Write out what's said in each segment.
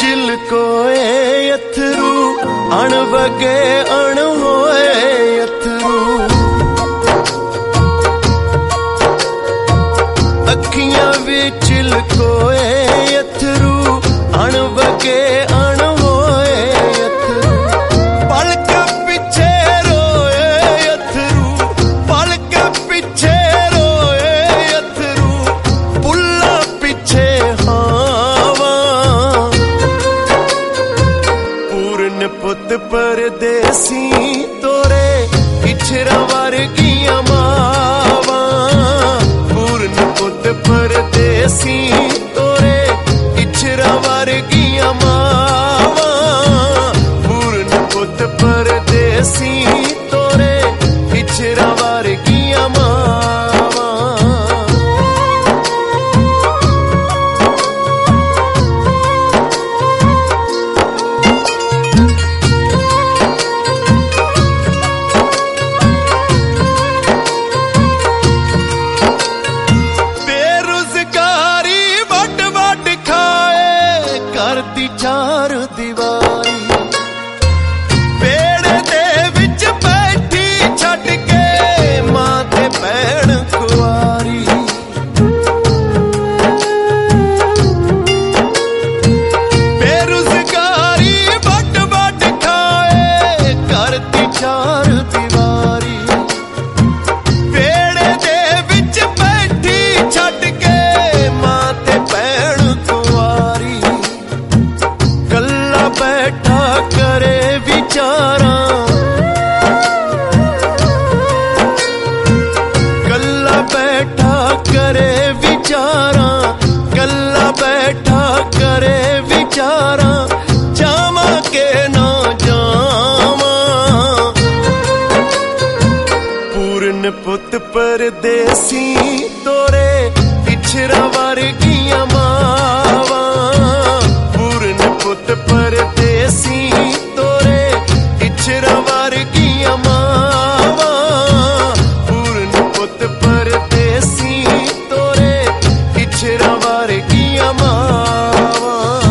चिलकोए अथरू अणवगे अणहोए अथरू अखियां विच चिलकोए अथरू अणवगे अणहोए अथरू पलक पिछे रोए अथरू पलक पिछे रोए अथरू पुल्ला पिछे हावा पूर्ण पुत परदेसी तोरे इछरा वर्गियां मावा पूर्ण पुत परदेसी तोरे इछरा वर्गियां मावा पूर्ण पुत परदेसी तोरे इछरा वर्गियां मावा करदी चार दीवारी पेड़ दे विच बैठी छड्ड के मां ते भैण कुआरी बेरुज़गारी वट वट खाए करदी चार दीवारी पेड़ दे विच बैठी छड्ड के मां ते भैण कुआरी बैठा करे विचारा कल्ला बैठा करे विचारा कल्ला बैठा करे विचारा जामा के ना जामा पूर्ण पुत परदेसी तोरे इछरा वर्गियां मावा पूर्ण पुत परदेसी तोरे इछरा वर्गियां मावा पूर्ण पुत परदेसी तोरे इछरा वर्गियां मावा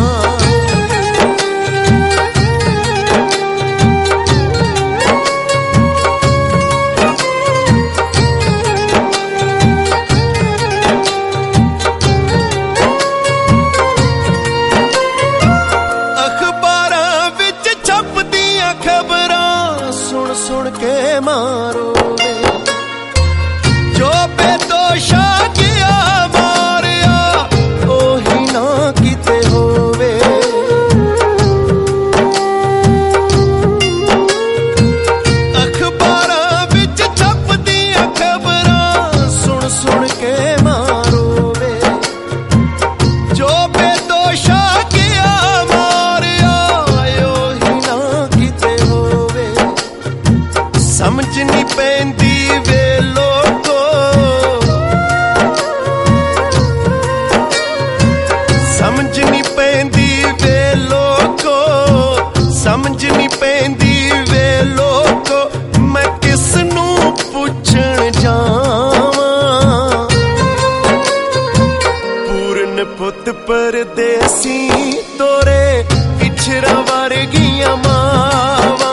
सुन के मारोवे जो बेदोशा किया मारिया ओही ना किते होवे अखबारां विच छपदियां खबरां सुन सुन के मारोवे जो बेदोशा किया मारिया ओही ना किते होवे समझ नहीं पैंदी वे लोगो समझ नहीं पैंदी वे लोगो समझ नहीं पैंदी वे लोगो मैं किस नू पुछण जावां पूर्ण पुत परदेसी तोरे इछरा वर्गियां मावा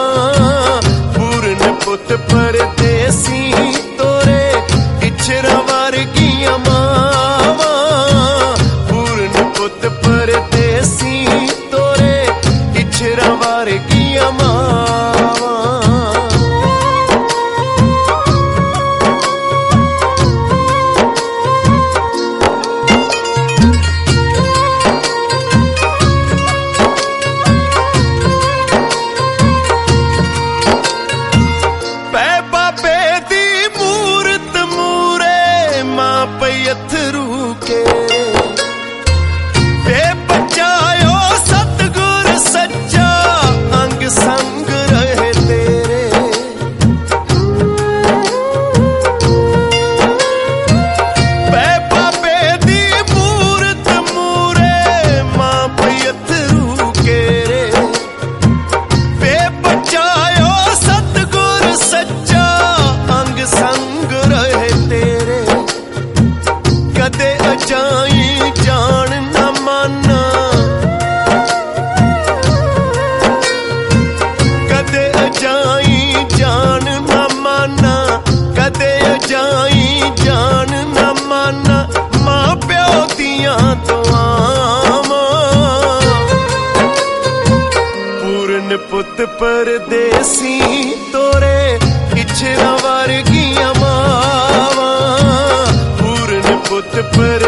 पुत परदेसी तोरे इछरा वर्गियां मावा पूर्ण पुत परदेसी तोरे इछरा वर्गियां मावा अथरू के बे बचायो सतगुर सच्चा अंग संग रहे तेरे बे बाबे दी मूरत मूरे मां पई अथरू के रे बे बचायो सतगुर सच्चा अंग संग रहे तेरे कदे अचान ਪਰਦੇਸੀ ਤੋਰੇ ਇਛਰਾਂ ਵਰਗੀਆਂ ਮਾਵਾਂ ਪੂਰਨ ਪੁੱਤ ਪਰ